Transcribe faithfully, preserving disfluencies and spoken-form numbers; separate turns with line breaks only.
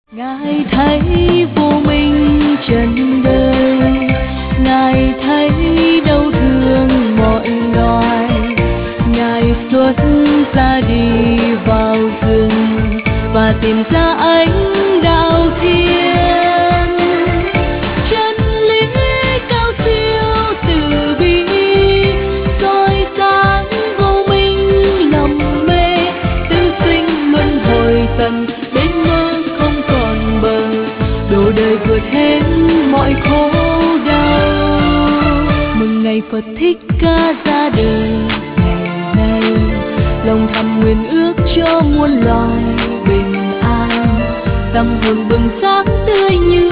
Ngài thấy vô minh trần đời, Ngài thấy đau thương mọi loài, Ngài xuất ra đi vào rừng và tìm ra ánh đạo thiên. Chân lý cao siêu từ bi soi sáng vô minh lầm mê, tương sinh luân hồi tận đến mơ không còn bờ, độ đời vượt hết mọi khổ đau. Mừng ngày Phật Thích Ca ra đời ngày nay, lòng thầm nguyện ước cho muôn loài bình an, tâm hồn bừng sáng tươi như